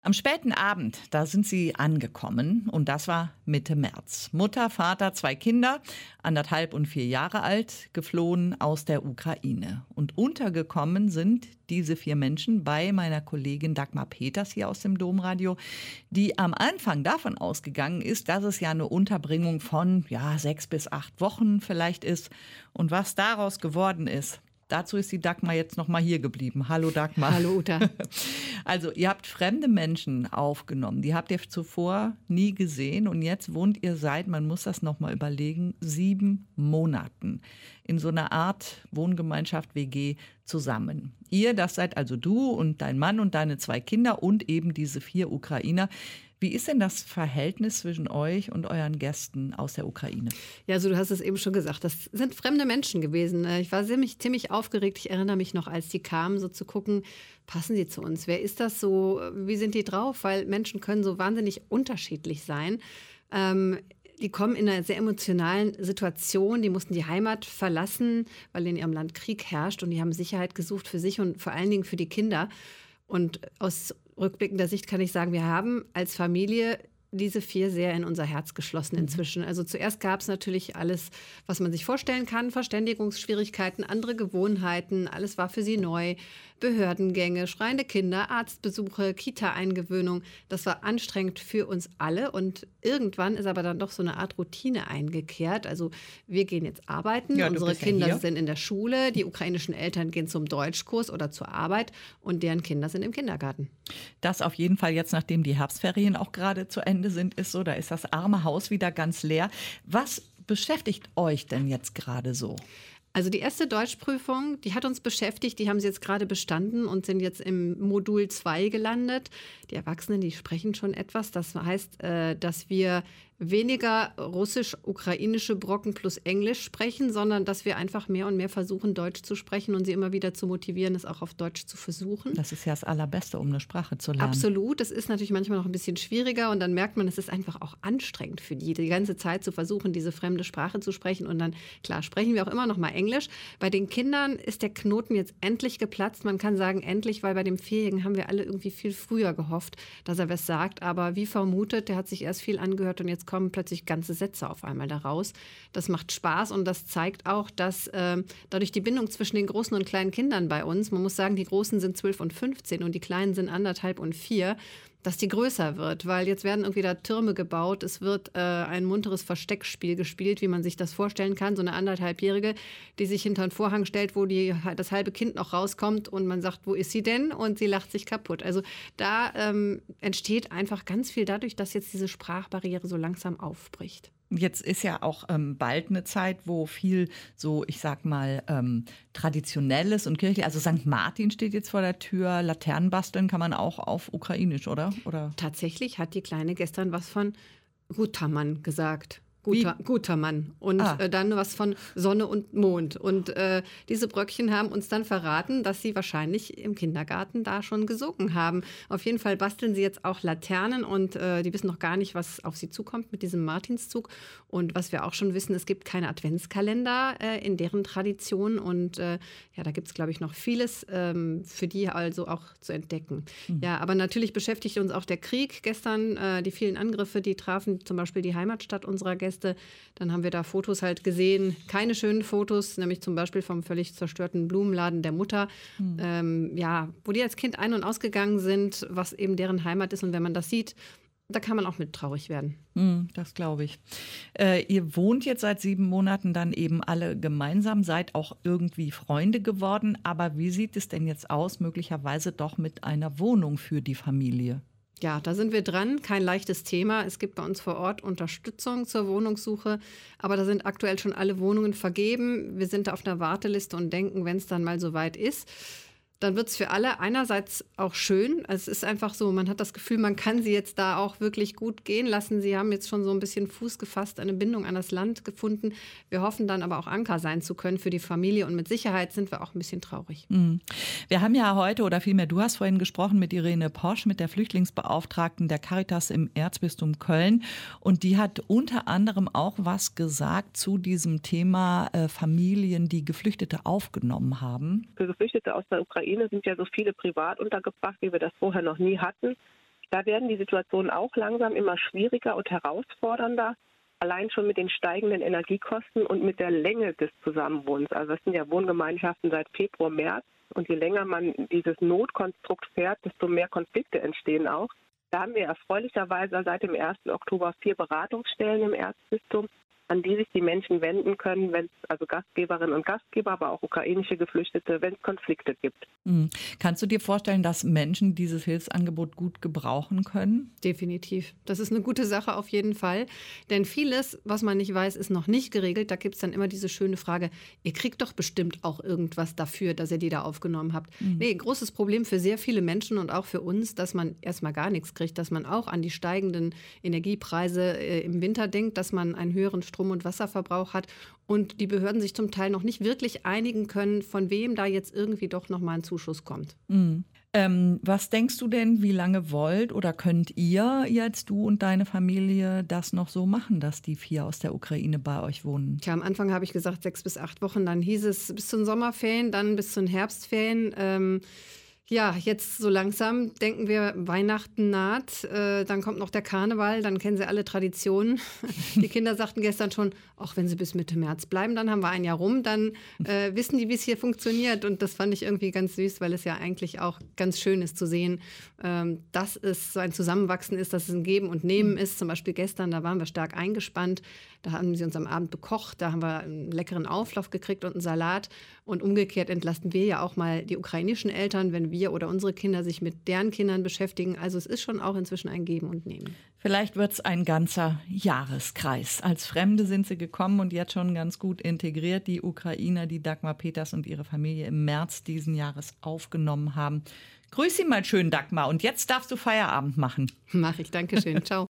Am späten Abend, da sind sie angekommen und das war Mitte März. Mutter, Vater, 2 Kinder, 1,5 und 4 Jahre alt, geflohen aus der Ukraine. Und untergekommen sind diese 4 Menschen bei meiner Kollegin Dagmar Peters hier aus dem Domradio, die am Anfang davon ausgegangen ist, dass es ja eine Unterbringung von 6 bis 8 Wochen vielleicht ist. Und was daraus geworden ist, dazu ist die Dagmar jetzt noch mal hier geblieben. Hallo Dagmar. Hallo Uta. Also ihr habt fremde Menschen aufgenommen, die habt ihr zuvor nie gesehen und jetzt wohnt ihr seit, man muss das noch mal überlegen, 7 Monaten in so einer Art Wohngemeinschaft WG zusammen. Ihr, das seid also du und dein Mann und deine 2 Kinder und eben diese 4 Ukrainer. Wie ist denn das Verhältnis zwischen euch und euren Gästen aus der Ukraine? Ja, also du hast es eben schon gesagt, das sind fremde Menschen gewesen. Ich war ziemlich aufgeregt. Ich erinnere mich noch, als die kamen, so zu gucken, passen sie zu uns? Wer ist das so? Wie sind die drauf? Weil Menschen können so wahnsinnig unterschiedlich sein. Die kommen in einer sehr emotionalen Situation. Die mussten die Heimat verlassen, weil in ihrem Land Krieg herrscht. Und die haben Sicherheit gesucht für sich und vor allen Dingen für die Kinder. Und aus rückblickender Sicht kann ich sagen, wir haben als Familie diese 4 sehr in unser Herz geschlossen inzwischen. Also zuerst gab es natürlich alles, was man sich vorstellen kann, Verständigungsschwierigkeiten, andere Gewohnheiten, alles war für sie neu, Behördengänge, schreiende Kinder, Arztbesuche, Kita-Eingewöhnung. Das war anstrengend für uns alle und irgendwann ist aber dann doch so eine Art Routine eingekehrt. Also wir gehen jetzt arbeiten, unsere Kinder sind in der Schule, die ukrainischen Eltern gehen zum Deutschkurs oder zur Arbeit und deren Kinder sind im Kindergarten. Das auf jeden Fall jetzt, nachdem die Herbstferien auch gerade zu Ende sind, ist so, da ist das arme Haus wieder ganz leer. Was beschäftigt euch denn jetzt gerade so? Also die erste Deutschprüfung, die hat uns beschäftigt, die haben sie jetzt gerade bestanden und sind jetzt im Modul 2 gelandet. Die Erwachsenen, die sprechen schon etwas. Das heißt, dass wir weniger russisch-ukrainische Brocken plus Englisch sprechen, sondern dass wir einfach mehr und mehr versuchen, Deutsch zu sprechen und sie immer wieder zu motivieren, es auch auf Deutsch zu versuchen. Das ist ja das Allerbeste, um eine Sprache zu lernen. Absolut. Das ist natürlich manchmal noch ein bisschen schwieriger und dann merkt man, es ist einfach auch anstrengend für die ganze Zeit zu versuchen, diese fremde Sprache zu sprechen. Und dann, klar, sprechen wir auch immer noch mal Englisch. Bei den Kindern ist der Knoten jetzt endlich geplatzt. Man kann sagen endlich, weil bei dem 4-Jährigen haben wir alle irgendwie viel früher gehofft, dass er was sagt. Aber wie vermutet, der hat sich erst viel angehört und jetzt kommen plötzlich ganze Sätze auf einmal daraus. Das macht Spaß und das zeigt auch, dass dadurch die Bindung zwischen den großen und kleinen Kindern bei uns, man muss sagen, die Großen sind 12 und 15 und die Kleinen sind 1,5 und 4, dass die größer wird, weil jetzt werden irgendwie da Türme gebaut, es wird ein munteres Versteckspiel gespielt, wie man sich das vorstellen kann, so eine 1,5-Jährige, die sich hinter einen Vorhang stellt, wo das halbe Kind noch rauskommt und man sagt, wo ist sie denn? Und sie lacht sich kaputt. Also da entsteht einfach ganz viel dadurch, dass jetzt diese Sprachbarriere so langsam aufbricht. Jetzt ist ja auch bald eine Zeit, wo viel so, ich sag mal, Traditionelles und kirchlich, also St. Martin steht jetzt vor der Tür, Laternen basteln kann man auch auf Ukrainisch, oder? Tatsächlich hat die Kleine gestern was von Gutamann gesagt. Guter Mann. Und dann was von Sonne und Mond. Und diese Bröckchen haben uns dann verraten, dass sie wahrscheinlich im Kindergarten da schon gesungen haben. Auf jeden Fall basteln sie jetzt auch Laternen und die wissen noch gar nicht, was auf sie zukommt mit diesem Martinszug. Und was wir auch schon wissen, es gibt keine Adventskalender in deren Tradition. Und da gibt es, glaube ich, noch vieles für die also auch zu entdecken. Ja, aber natürlich beschäftigt uns auch der Krieg. Gestern die vielen Angriffe, die trafen zum Beispiel die Heimatstadt unserer Gäste. Dann haben wir da Fotos halt gesehen, keine schönen Fotos, nämlich zum Beispiel vom völlig zerstörten Blumenladen der Mutter, wo die als Kind ein- und ausgegangen sind, was eben deren Heimat ist. Und wenn man das sieht, da kann man auch mit traurig werden. Das glaube ich. Ihr wohnt jetzt seit 7 Monaten dann eben alle gemeinsam, seid auch irgendwie Freunde geworden. Aber wie sieht es denn jetzt aus, möglicherweise doch mit einer Wohnung für die Familie? Ja, da sind wir dran. Kein leichtes Thema. Es gibt bei uns vor Ort Unterstützung zur Wohnungssuche. Aber da sind aktuell schon alle Wohnungen vergeben. Wir sind auf einer Warteliste und denken, wenn es dann mal soweit ist, dann wird es für alle einerseits auch schön. Es ist einfach so, man hat das Gefühl, man kann sie jetzt da auch wirklich gut gehen lassen. Sie haben jetzt schon so ein bisschen Fuß gefasst, eine Bindung an das Land gefunden. Wir hoffen dann aber auch Anker sein zu können für die Familie. Und mit Sicherheit sind wir auch ein bisschen traurig. Wir haben ja heute, oder vielmehr du hast vorhin gesprochen mit Irene Posch, mit der Flüchtlingsbeauftragten der Caritas im Erzbistum Köln. Und die hat unter anderem auch was gesagt zu diesem Thema Familien, die Geflüchtete aufgenommen haben. Für Geflüchtete aus der Ukraine sind ja so viele privat untergebracht, wie wir das vorher noch nie hatten. Da werden die Situationen auch langsam immer schwieriger und herausfordernder, allein schon mit den steigenden Energiekosten und mit der Länge des Zusammenwohnens. Also das sind ja Wohngemeinschaften seit Februar, März. Und je länger man dieses Notkonstrukt fährt, desto mehr Konflikte entstehen auch. Da haben wir erfreulicherweise seit dem 1. Oktober 4 Beratungsstellen im Erzbistum, an die sich die Menschen wenden können, wenn es also Gastgeberinnen und Gastgeber, aber auch ukrainische Geflüchtete, wenn es Konflikte gibt. Kannst du dir vorstellen, dass Menschen dieses Hilfsangebot gut gebrauchen können? Definitiv. Das ist eine gute Sache auf jeden Fall. Denn vieles, was man nicht weiß, ist noch nicht geregelt. Da gibt es dann immer diese schöne Frage, ihr kriegt doch bestimmt auch irgendwas dafür, dass ihr die da aufgenommen habt. Nee, großes Problem für sehr viele Menschen und auch für uns, dass man erstmal gar nichts kriegt, dass man auch an die steigenden Energiepreise im Winter denkt, dass man einen höheren Strom- und Wasserverbrauch hat und die Behörden sich zum Teil noch nicht wirklich einigen können, von wem da jetzt irgendwie doch nochmal ein Zuschuss kommt. Was denkst du denn, wie lange wollt oder könnt ihr jetzt, du und deine Familie, das noch so machen, dass die 4 aus der Ukraine bei euch wohnen? Tja, am Anfang habe ich gesagt 6 bis 8 Wochen, dann hieß es bis zu den Sommerferien, dann bis zu den Herbstferien. Ja, jetzt so langsam denken wir, Weihnachten naht, dann kommt noch der Karneval, dann kennen sie alle Traditionen. Die Kinder sagten gestern schon, auch wenn sie bis Mitte März bleiben, dann haben wir ein Jahr rum, dann wissen die, wie es hier funktioniert. Und das fand ich irgendwie ganz süß, weil es ja eigentlich auch ganz schön ist zu sehen, dass es so ein Zusammenwachsen ist, dass es ein Geben und Nehmen ist. Zum Beispiel gestern, da waren wir stark eingespannt, da haben sie uns am Abend bekocht, da haben wir einen leckeren Auflauf gekriegt und einen Salat. Und umgekehrt entlasten wir ja auch mal die ukrainischen Eltern, wenn wir oder unsere Kinder sich mit deren Kindern beschäftigen. Also es ist schon auch inzwischen ein Geben und Nehmen. Vielleicht wird es ein ganzer Jahreskreis. Als Fremde sind sie gekommen und jetzt schon ganz gut integriert. Die Ukrainer, die Dagmar Peters und ihre Familie im März diesen Jahres aufgenommen haben. Grüß Sie mal schön, Dagmar. Und jetzt darfst du Feierabend machen. Mach ich. Dankeschön. Ciao.